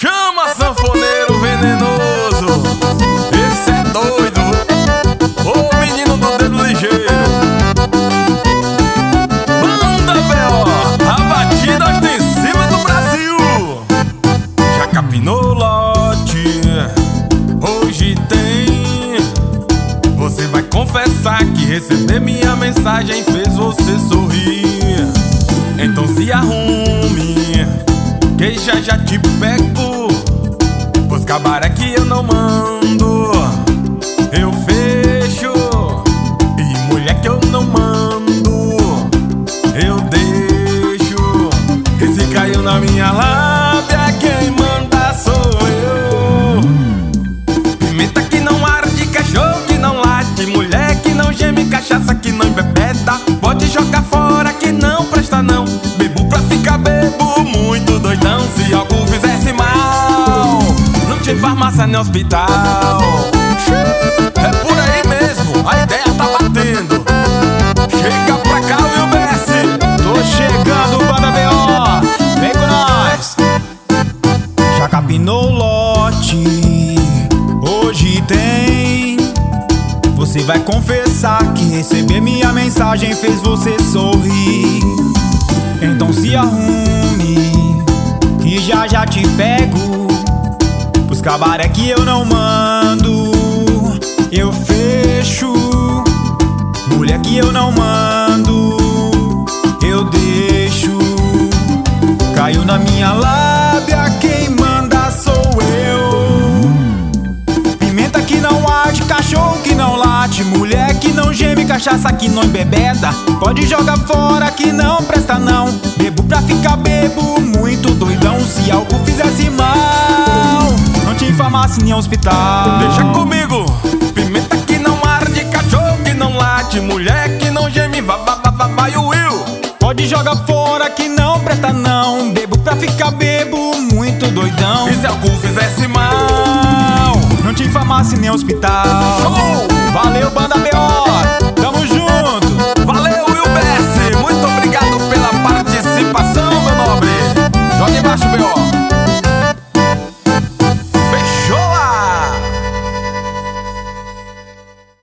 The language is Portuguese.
Chama sanfoneiro venenoso, esse é doido, ô menino do dedo ligeiro. Banda B.O., a batida está em cima do Brasil. Já capinou lote, hoje tem. Você vai confessar que receber minha mensagem fez você sorrir. Então se arrume, que já te pego. Pois cabaré que eu não mando, eu fecho. E mulher que eu não mando, eu deixo. E se caiu na minha lábia, quem manda sou eu. Pimenta que não arde, cachorro que não late, mulher que não geme, cachaça que não embebeda. Pode jogar fora que não presta não. Bebo pra ficar bebo, muito doidão. Se algo fizesse mal, não tinha farmácia nem hospital. É por aí mesmo, a ideia tá batendo. Chega pra cá, Will BS. Tô chegando, Banda B.O., vem com nós. Já capinou o lote, hoje tem. Você vai confessar que receber minha mensagem fez você sorrir. Então se arrume, que já te pego. Pros cabaré que eu não mando, eu fecho. Mulher que eu não mando, eu deixo. Caiu na minha lábia, quem manda sou eu. Pimenta que não arde, cachorro que não late, mulher que não geme, cachaça que não embebeda. Pode jogar fora que não presta não. Bebo pra ficar bebo, muito doidão. Se algo fizesse mal, não tinha farmácia nem hospital. Deixa comigo. Pimenta que não arde, cachorro que não late, mulher que não geme, vai o Will. Pode jogar fora que não presta não. Bebo pra ficar bebo, muito doidão. E se algo fizesse mal, não tinha farmácia nem hospital.